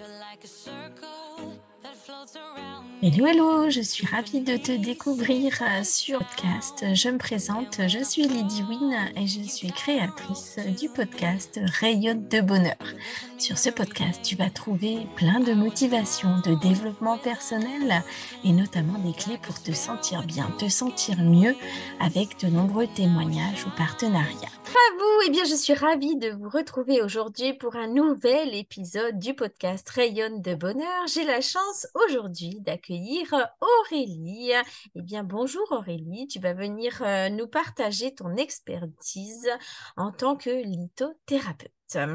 Hello, hello, je suis ravie de te découvrir sur podcast. Je me présente, je suis Lydie Wynne et je suis créatrice du podcast Rayonne de bonheur. Sur ce podcast, tu vas trouver plein de motivation, de développement personnel et notamment des clés pour te sentir bien, te sentir mieux avec de nombreux témoignages ou partenariats. À vous, je suis ravie de vous retrouver aujourd'hui pour un nouvel épisode du podcast Rayonne de bonheur. J'ai la chance aujourd'hui d'accueillir Aurélie. Bonjour Aurélie, tu vas venir nous partager ton expertise en tant que lithothérapeute.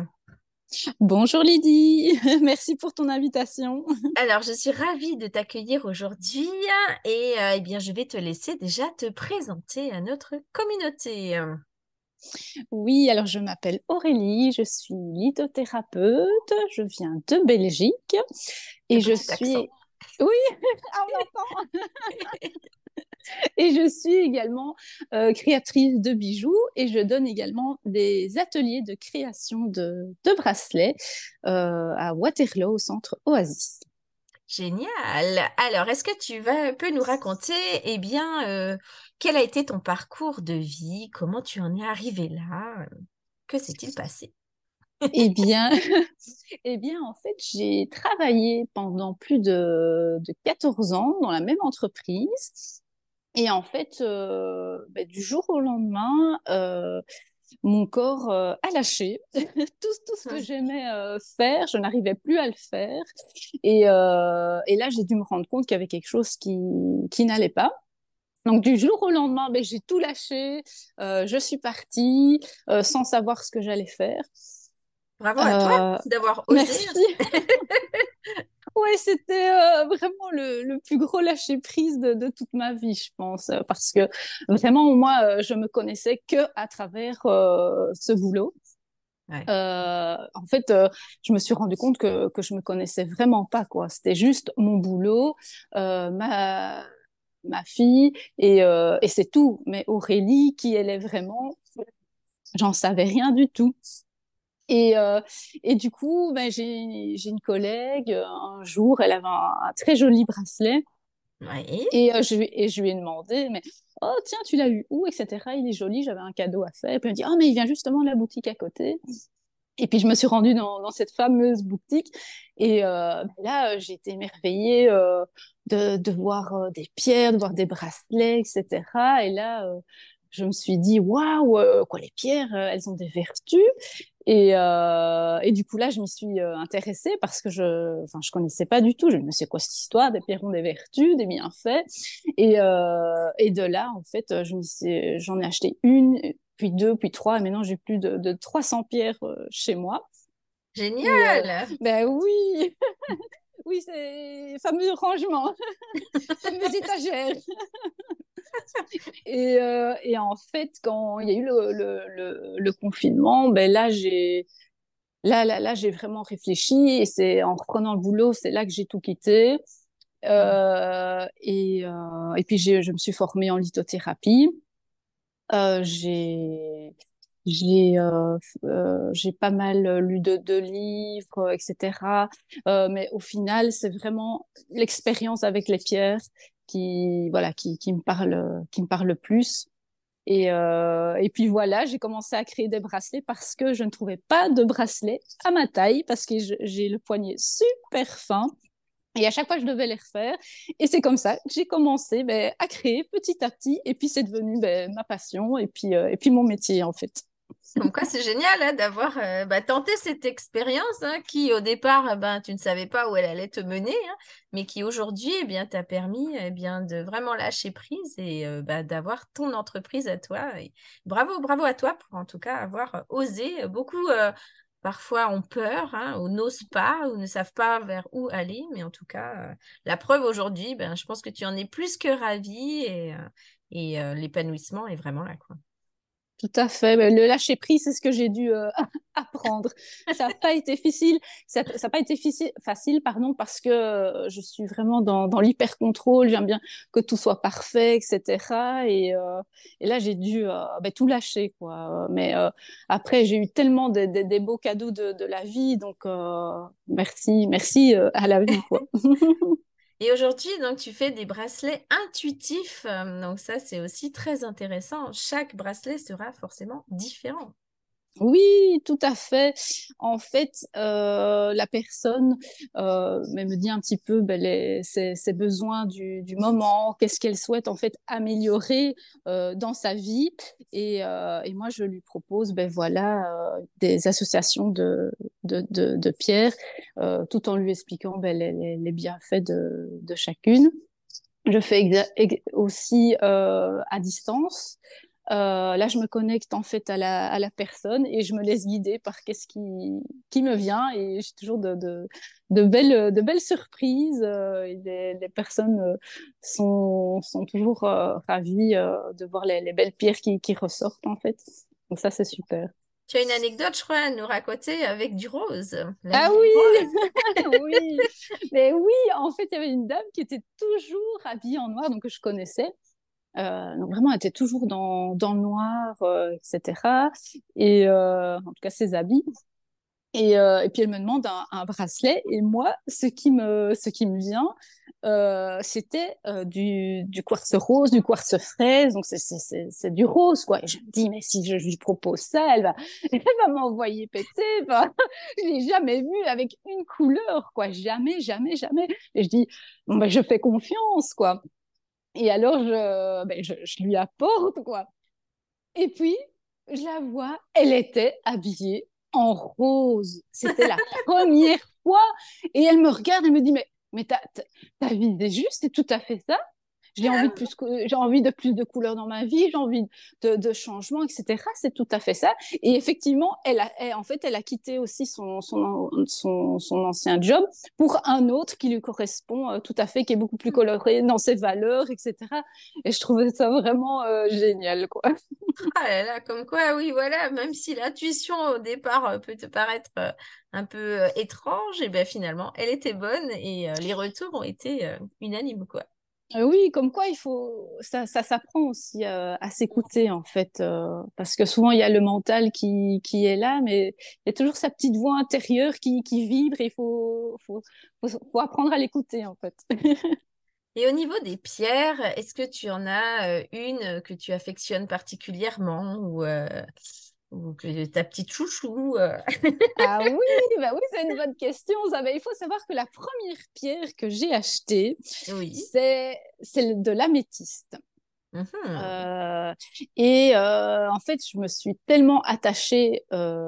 Bonjour Lydie, merci pour ton invitation. Alors, je suis ravie de t'accueillir aujourd'hui et je vais te laisser déjà te présenter à notre communauté. Oui, alors je m'appelle Aurélie, je suis lithothérapeute, je viens de Belgique et je Petit accent. suis... Oui, on entend. Et je suis également créatrice de bijoux et je donne également des ateliers de création de bracelets à Waterloo, au centre Oasis. Génial. Alors, est-ce que tu peux nous raconter, quel a été ton parcours de vie? Comment tu en es arrivé là? Que s'est-il passé? Eh bien, en fait, j'ai travaillé pendant plus de 14 ans dans la même entreprise. Et en fait, du jour au lendemain, mon corps a lâché. Tout ce que j'aimais faire, je n'arrivais plus à le faire. Et là, j'ai dû me rendre compte qu'il y avait quelque chose qui n'allait pas. Donc, du jour au lendemain, j'ai tout lâché. Je suis partie sans savoir ce que j'allais faire. Bravo à toi d'avoir osé. Merci. Ouais, c'était vraiment le plus gros lâcher-prise de toute ma vie, je pense. Parce que vraiment, moi, je me connaissais que à travers ce boulot. Ouais. En fait, je me suis rendu compte que je me connaissais vraiment pas, quoi. C'était juste mon boulot, ma fille, et c'est tout. Mais Aurélie, qui elle est vraiment, j'en savais rien du tout. Et, euh, et du coup, j'ai une collègue, un jour, elle avait un très joli bracelet. Ouais. Je lui ai demandé, mais oh tiens, tu l'as eu où, etc. Il est joli, j'avais un cadeau à faire. Et puis elle me dit, oh mais il vient justement de la boutique à côté. Et puis je me suis rendue dans cette fameuse boutique. Et là, j'ai été émerveillée de voir des pierres, de voir des bracelets, etc. Et là, je me suis dit, waouh, quoi, les pierres, elles ont des vertus. Et du coup, là, je m'y suis intéressée parce que je connaissais pas du tout. Je me disais, c'est quoi cette histoire? Des pierres ont des vertus, des bienfaits. Et de là, en fait, j'en ai acheté une, puis deux, puis trois. Et maintenant, j'ai plus de 300 pierres chez moi. Et Génial. ben oui, oui, c'est fameux rangement, fameuse étagère. Et en fait, quand il y a eu le confinement, là, j'ai vraiment réfléchi et c'est en reprenant le boulot, c'est là que j'ai tout quitté. Et puis, je me suis formée en lithothérapie. Euh, j'ai, j'ai pas mal lu de livres, etc. Mais au final, c'est vraiment l'expérience avec les pierres voilà, qui me parle le plus. Et puis voilà, j'ai commencé à créer des bracelets parce que je ne trouvais pas de bracelet à ma taille, parce que j'ai le poignet super fin. Et à chaque fois, je devais les refaire. Et c'est comme ça que j'ai commencé à créer petit à petit. Et puis, c'est devenu ma passion et puis mon métier, en fait. Comme quoi, c'est génial d'avoir tenté cette expérience qui, au départ, tu ne savais pas où elle allait te mener, mais qui aujourd'hui, t'a permis de vraiment lâcher prise et d'avoir ton entreprise à toi. Et bravo, bravo à toi pour en tout cas avoir osé. Beaucoup parfois ont peur, ou n'osent pas, ou ne savent pas vers où aller, mais en tout cas, la preuve aujourd'hui, je pense que tu en es plus que ravie et l'épanouissement est vraiment là, quoi. Tout à fait. Mais le lâcher prise, c'est ce que j'ai dû apprendre. Ça n'a pas été facile. Ça n'a pas été facile, pardon, parce que je suis vraiment dans l'hyper contrôle. J'aime bien que tout soit parfait, etc. Et là, j'ai dû tout lâcher, quoi. Mais après, j'ai eu tellement des beaux cadeaux de la vie, donc merci à la vie, quoi. Et aujourd'hui, donc, tu fais des bracelets intuitifs. Donc ça, c'est aussi très intéressant. Chaque bracelet sera forcément différent. Oui, tout à fait. En fait, la personne me dit un petit peu ses besoins du moment, qu'est-ce qu'elle souhaite en fait améliorer dans sa vie. Et moi, je lui propose voilà, des associations de pierres, tout en lui expliquant les bienfaits de chacune. Je fais aussi à distance. Là, je me connecte en fait à la personne et je me laisse guider par qu'est-ce qui me vient et j'ai toujours de belles surprises et les personnes sont toujours ravies de voir les belles pierres qui ressortent en fait. Donc ça, c'est super. Tu as une anecdote, je crois, à nous raconter avec du rose, la Ah vie oui, rose. oui, mais oui, en fait, il y avait une dame qui était toujours habillée en noir, donc que je connaissais. Donc vraiment, elle était toujours dans le noir, etc. Et en tout cas, ses habits. Et puis elle me demande un bracelet. Et moi, ce qui me vient, c'était du quartz rose, du quartz fraise. Donc c'est du rose, quoi. Et je me dis, mais si je lui propose ça, elle va m'envoyer péter. Enfin, je l'ai jamais vu avec une couleur, quoi. Jamais, jamais, jamais. Et je dis, bon, ben, je fais confiance, quoi. Et alors, je lui apporte, quoi. Et puis, je la vois, elle était habillée en rose. C'était la première fois. Et elle me regarde et me dit, mais t'as visé juste, c'est tout à fait ça. J'ai envie de plus de couleurs dans ma vie, j'ai envie de changements, etc. C'est tout à fait ça. Et effectivement, en fait, elle a quitté aussi son ancien job pour un autre qui lui correspond tout à fait, qui est beaucoup plus coloré dans ses valeurs, etc. Et je trouvais ça vraiment génial, quoi. Ah là là, comme quoi, oui, voilà, même si l'intuition au départ peut te paraître un peu étrange, et ben finalement, elle était bonne et les retours ont été unanimes, quoi. Oui, comme quoi ça s'apprend aussi à s'écouter en fait, parce que souvent il y a le mental qui est là, mais il y a toujours sa petite voix intérieure qui vibre et faut apprendre à l'écouter en fait. Et au niveau des pierres, est-ce que tu en as une que tu affectionnes particulièrement ou que ta petite chouchou Ah oui, bah oui, c'est une bonne question. Ça, il faut savoir que la première pierre que j'ai achetée, Oui. c'est de l'améthyste. Mhm. Euh, En fait, je me suis tellement attachée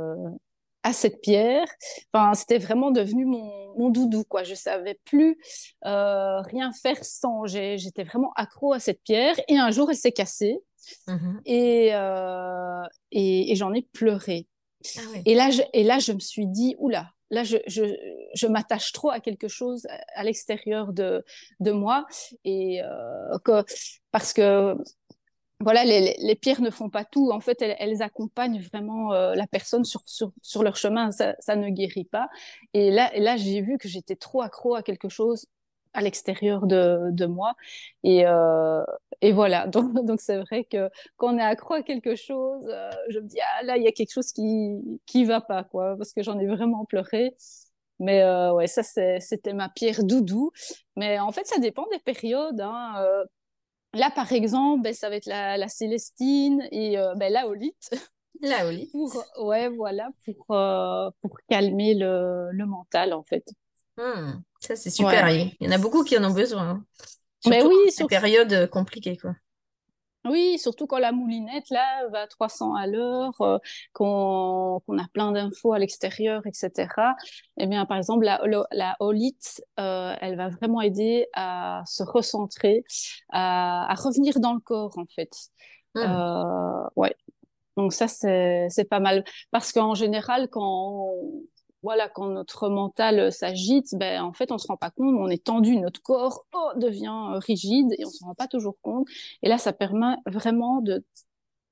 à cette pierre. Enfin, c'était vraiment devenu mon doudou, quoi. Je savais plus rien faire sans. J'étais vraiment accro à cette pierre. Et un jour, elle s'est cassée Mhm. et, euh, et j'en ai pleuré. Ah oui. Et là, je me suis dit, oula, là, je m'attache trop à quelque chose à l'extérieur de moi et parce que voilà, les pierres ne font pas tout. En fait, elles accompagnent vraiment la personne sur leur chemin. Ça ne guérit pas. Et là, j'ai vu que j'étais trop accro à quelque chose à l'extérieur de moi. Et, euh, et voilà. Donc c'est vrai que quand on est accro à quelque chose, je me dis, ah là, il y a quelque chose qui va pas, quoi, parce que j'en ai vraiment pleuré. Mais ouais, ça, c'était ma pierre doudou. Mais en fait, ça dépend des périodes, hein. Là, par exemple, ça va être la Célestine et la Olite La Oli. ouais, voilà, pour calmer le mental, en fait. Ça, c'est super. Ouais. Il y en a beaucoup qui en ont besoin, hein. Mais Surtout dans oui, ces périodes compliquées, quoi. oui, surtout quand la moulinette, là, va à 300 à l'heure, qu'on a plein d'infos à l'extérieur, etc. Eh bien, par exemple, la holite, elle va vraiment aider à se recentrer, à revenir dans le corps, en fait. Hmm. Ouais. Donc ça, c'est pas mal. Parce qu'en général, voilà, quand notre mental s'agite, en fait, on se rend pas compte, on est tendu, notre corps devient rigide et on se rend pas toujours compte. Et là, ça permet vraiment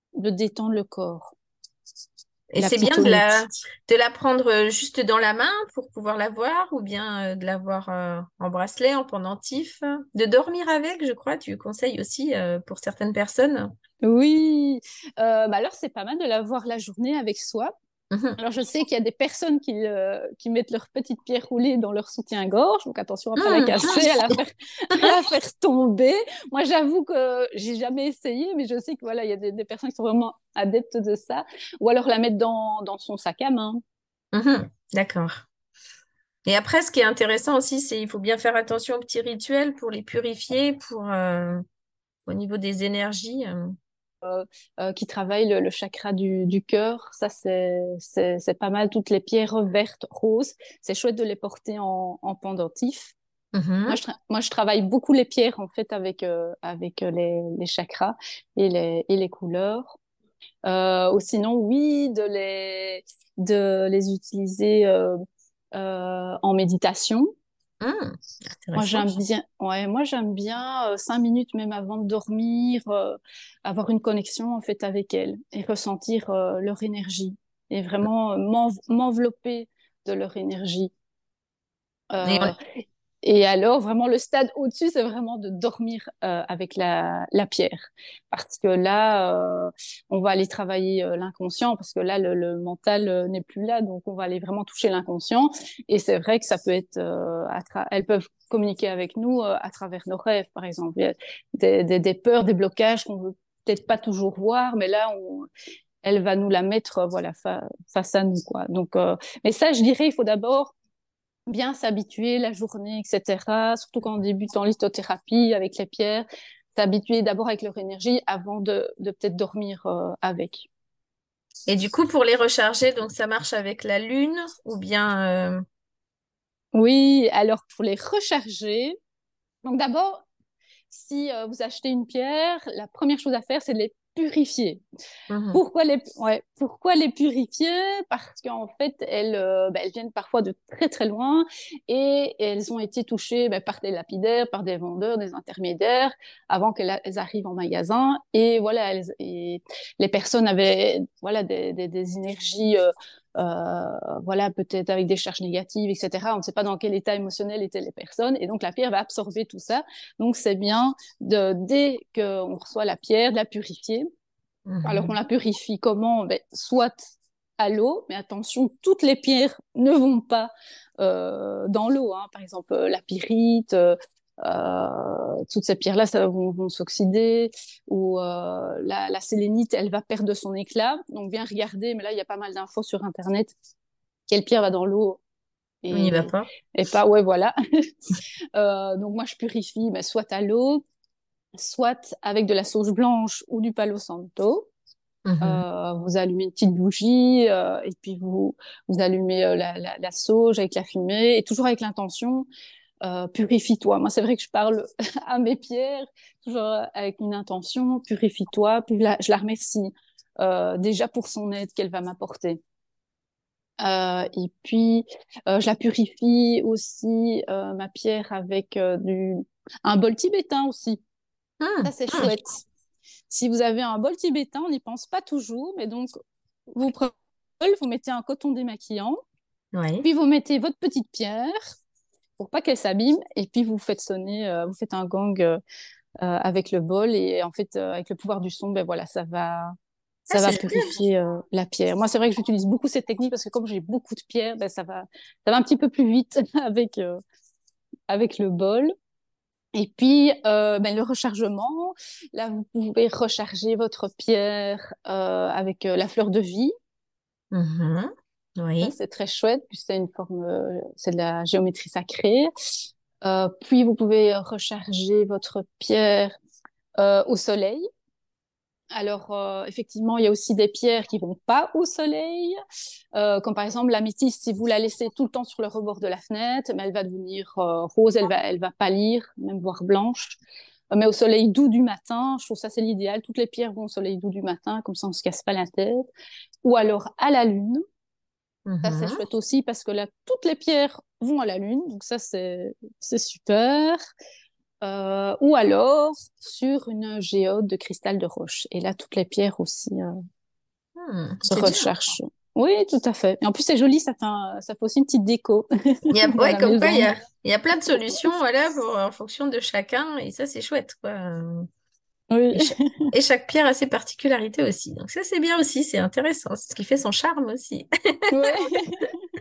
de détendre le corps. Et La c'est bien pitonite. de la prendre juste dans la main pour pouvoir la voir ou bien de l'avoir en bracelet, en pendentif. De dormir avec, je crois, tu conseilles aussi pour certaines personnes. Oui, bah alors c'est pas mal de l'avoir la journée avec soi. Mhm. Alors je sais qu'il y a des personnes qui mettent leur petite pierre roulée dans leur soutien-gorge, donc attention à pas la casser, à la faire, à la faire tomber. Moi j'avoue que j'ai jamais essayé, mais je sais que voilà, il y a des personnes qui sont vraiment adeptes de ça. Ou alors la mettre dans son sac à main. Mhm. D'accord. Et après, ce qui est intéressant aussi, c'est il faut bien faire attention aux petits rituels pour les purifier, pour au niveau des énergies. Qui travaille le chakra du cœur. Ça, c'est pas mal. Toutes les pierres vertes, roses, c'est chouette de les porter en pendentif. Mhm. Moi, je travaille beaucoup les pierres en fait avec les chakras et les couleurs. Ou sinon, oui, de les utiliser en méditation. Mhm. Intéressant. Moi j'aime bien 5 minutes même avant de dormir, avoir une connexion en fait avec elles et ressentir leur énergie et vraiment m'envelopper de leur énergie. Et Euh, et alors, vraiment, le stade au-dessus, c'est vraiment de dormir avec la pierre. Parce que là, on va aller travailler l'inconscient, parce que là, le mental n'est plus là. Donc, on va aller vraiment toucher l'inconscient. Et c'est vrai que ça peut être... elles peuvent communiquer avec nous à travers nos rêves, par exemple. Il y a des peurs, des blocages qu'on veut peut-être pas toujours voir, mais là, elle va nous la mettre voilà, face à nous. Quoi. Donc, mais ça, je dirais, il faut d'abord bien s'habituer la journée, etc. Surtout quand on débute en lithothérapie avec les pierres, s'habituer d'abord avec leur énergie avant de peut-être dormir avec. Et du coup, pour les recharger, donc ça marche avec la lune ou bien... Oui, alors pour les recharger, donc d'abord, si vous achetez une pierre, la première chose à faire, c'est de les purifier. Mhm. Pourquoi les purifier? Parce qu'en fait, elles viennent parfois de très très loin et elles ont été touchées par des lapidaires, par des vendeurs, des intermédiaires avant qu'elles arrivent en magasin. Et voilà, et les personnes avaient voilà des énergies. Voilà, peut-être avec des charges négatives, etc. On ne sait pas dans quel état émotionnel étaient les personnes. Et donc, la pierre va absorber tout ça. Donc, c'est bien dès qu'on reçoit la pierre, de la purifier. Alors on Mhm. la purifie comment? Soit à l'eau, mais attention, toutes les pierres ne vont pas dans l'eau. Hein. Par exemple, la pyrite, toutes ces pierres-là ça vont s'oxyder. Ou la sélénite, elle va perdre de son éclat. Donc bien regarder, mais là, il y a pas mal d'infos sur Internet. Quelle pierre va dans l'eau On n'y va et, pas. et pas, ouais, voilà. Donc moi, je purifie soit à l'eau, soit avec de la sauge blanche ou du palo santo. Mhm. Vous allumez une petite bougie et puis vous allumez la sauge avec la fumée et toujours avec l'intention purifie-toi. Moi, c'est vrai que je parle à mes pierres toujours avec une intention purifie-toi. Puis je la remercie déjà pour son aide qu'elle va m'apporter. Et puis je la purifie aussi ma pierre avec un bol tibétain aussi. Ça, Mhm. c'est chouette. Si vous avez un bol tibétain, on n'y pense pas toujours, mais donc vous prenez, vous mettez un coton démaquillant, Oui. puis vous mettez votre petite pierre pour pas qu'elle s'abîme, et puis vous faites sonner, vous faites un gang avec le bol, et en fait, avec le pouvoir du son, ben voilà, Ah, ça c'est va génial. purifier la pierre. Moi, c'est vrai que j'utilise beaucoup cette technique parce que comme j'ai beaucoup de pierres, ben ça va un petit peu plus vite avec le bol. Et puis, le rechargement, là, vous pouvez recharger votre pierre avec la fleur de vie. Mhm. Ça, Oui. c'est très chouette, puis c'est une forme, c'est de la géométrie sacrée. Puis, vous pouvez recharger votre pierre au soleil. Alors, effectivement, il y a aussi des pierres qui vont pas au soleil, comme par exemple l'améthyste. Si vous la laissez tout le temps sur le rebord de la fenêtre, elle va devenir rose, elle va pâlir, même voire blanche. Mais au soleil doux du matin, je trouve ça c'est l'idéal. Toutes les pierres vont au soleil doux du matin, comme ça on se casse pas la tête. Ou alors à la lune. Ça, c'est Mhm. chouette aussi parce que là, toutes les pierres vont à la lune. Donc ça, c'est super. ou alors sur une géode de cristal de roche. Et là, toutes les pierres aussi se C'est bien. recherchent. Oui, tout à fait. Et en plus, c'est joli, ça fait aussi une petite déco dans Ouais, la comme quoi, maison. il y a plein de solutions, voilà, en fonction de chacun, et ça, c'est chouette, quoi. Oui. Et, cha- et chaque pierre a ses particularités aussi. Donc ça, c'est bien aussi, c'est intéressant. C'est ce qui fait son charme aussi. Oui.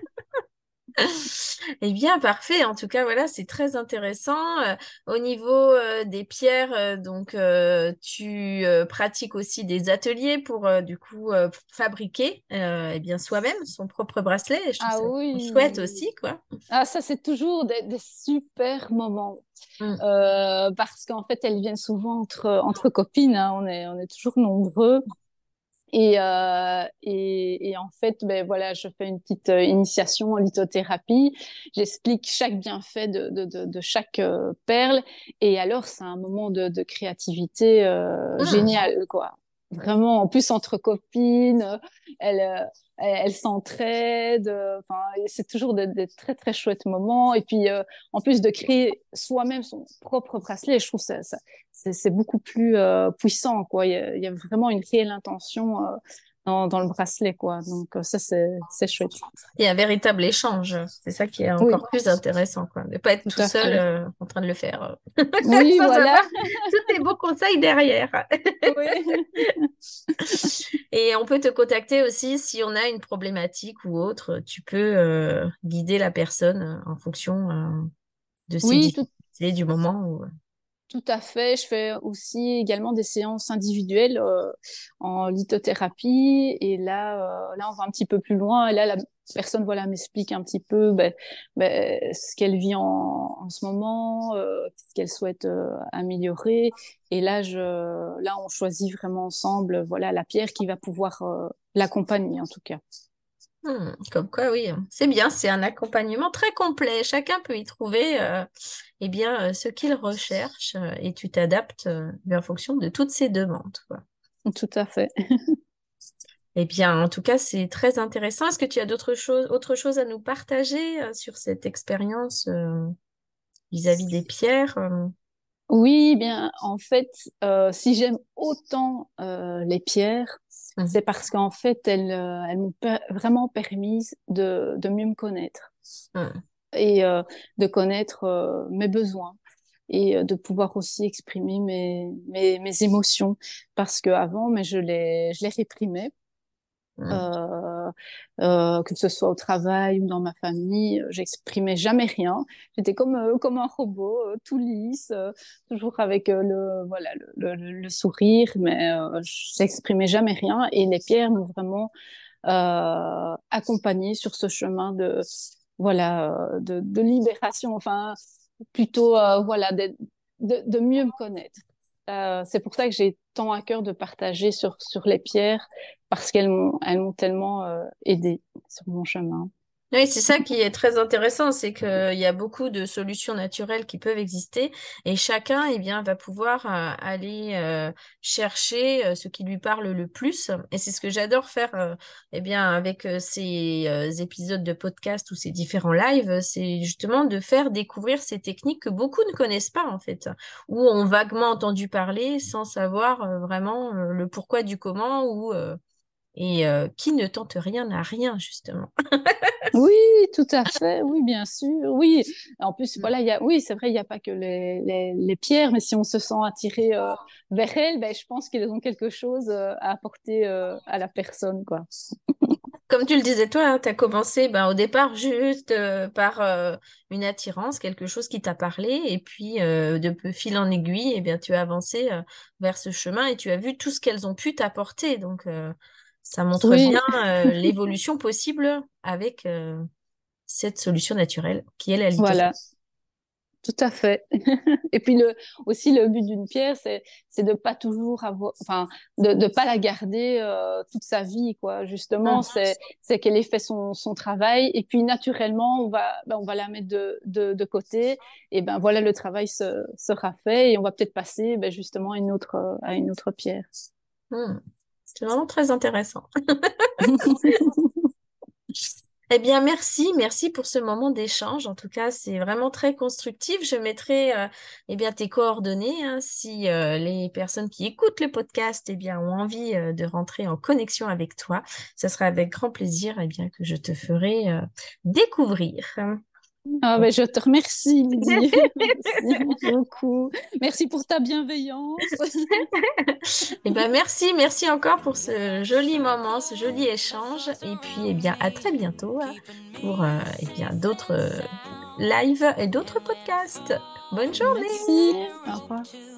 Eh bien, parfait. En tout cas, voilà, c'est très intéressant. Au niveau des pierres, donc tu pratiques aussi des ateliers pour du coup fabriquer eh bien soi-même son propre bracelet. Et je trouve Ah ça chouette oui. aussi, quoi. Ah, ça, c'est toujours des super moments. Mm. Parce qu'en fait, elles viennent souvent entre copines, hein. On est toujours nombreux. Et en fait, ben voilà, je fais une petite initiation en lithothérapie. J'explique chaque bienfait de chaque perle. Et alors, c'est un moment de créativité Mm. génial, quoi. Vraiment, en plus, entre copines, elles, euh, elles s'entraident. Enfin, et c'est toujours des très, très chouettes moments. Et puis, en plus de créer soi-même son propre bracelet, je trouve c'est beaucoup plus puissant, quoi. Il y a vraiment une réelle intention dans le bracelet, quoi. Donc ça, c'est chouette. Il y a un véritable échange. C'est ça qui est Oui, encore plus intéressant, quoi. De ne pas être tout tout à seul fait. en train de le faire Oui, sans voilà. savoir tous tes beaux conseils derrière. Oui. Et on peut te contacter aussi si on a une problématique ou autre. Tu peux guider la personne en fonction de ses Oui, difficultés, du moment où... tout à fait. Je fais aussi également des séances individuelles en lithothérapie. Et là, on va un petit peu plus loin. Et là, la personne, voilà, m'explique un petit peu ce qu'elle vit en ce moment, ce qu'elle souhaite améliorer. Et là, on choisit vraiment ensemble, voilà, la pierre qui va pouvoir l'accompagner, en tout cas. Comme quoi, oui, c'est bien, c'est un accompagnement très complet. Chacun peut y trouver eh bien, ce qu'il recherche et tu t'adaptes en fonction de toutes ses demandes, quoi. Tout à fait. Eh bien, en tout cas, c'est très intéressant. Est-ce que tu as autre chose à nous partager sur cette expérience vis-à-vis des pierres? Oui, bien, en fait, si j'aime autant les pierres, Mhm. c'est parce qu'en fait, elles m'ont vraiment permis de mieux me connaître Mhm. et de connaître mes besoins et de pouvoir aussi exprimer mes émotions. Parce qu'avant, mais je les réprimais. Mhm. Que ce soit au travail ou dans ma famille, j'exprimais jamais rien. J'étais comme un robot, tout lisse, toujours avec voilà, le sourire, mais je n'exprimais jamais rien. Et les pierres m'ont vraiment accompagnée sur ce chemin voilà, de libération, enfin, plutôt, voilà, de mieux me connaître. C'est pour ça que j'ai tant à cœur de partager sur les pierres parce elles m'ont tellement aidé sur mon chemin. Oui, c'est ça qui est très intéressant, c'est qu'il y a beaucoup de solutions naturelles qui peuvent exister et chacun, eh bien, va pouvoir aller chercher ce qui lui parle le plus. Et c'est ce que j'adore faire, eh bien, avec ces épisodes de podcast ou ces différents lives, c'est justement de faire découvrir ces techniques que beaucoup ne connaissent pas, en fait, ou ont vaguement entendu parler sans savoir vraiment le pourquoi du comment ou qui ne tente rien n'a rien, justement. Oui, tout à fait. Oui, bien sûr. Oui. En plus, voilà, oui, c'est vrai, il n'y a pas que les pierres, mais si on se sent attiré vers elles, ben, je pense qu'elles ont quelque chose à apporter à la personne, quoi. Comme tu le disais toi, tu as commencé ben, au départ juste par une attirance, quelque chose qui t'a parlé, et puis de fil en aiguille, eh bien, tu as avancé vers ce chemin et tu as vu tout ce qu'elles ont pu t'apporter. Donc, ça montre bien Oui, l'évolution possible avec cette solution naturelle qui est la lithothérapie. voilà. Tout à fait. Et puis aussi le but d'une pierre, c'est de pas toujours avoir, enfin, de pas la garder toute sa vie, quoi. Justement, c'est qu'elle ait fait son travail et puis naturellement on va la mettre de côté et ben voilà le travail sera fait et on va peut-être passer ben, justement à une autre pierre. Hmm. C'est vraiment très intéressant. Eh bien, merci pour ce moment d'échange. En tout cas, c'est vraiment très constructif. Je mettrai eh bien, tes coordonnées hein, si les personnes qui écoutent le podcast eh bien, ont envie de rentrer en connexion avec toi. Ça sera avec grand plaisir eh bien, que je te ferai découvrir. Ah, ben, je te remercie, Lydie. Merci beaucoup. Merci pour ta bienveillance. Eh ben, merci encore pour ce joli moment, ce joli échange. Et puis, eh bien, à très bientôt pour eh bien, d'autres lives et d'autres podcasts. Bonne journée! Merci. Au revoir.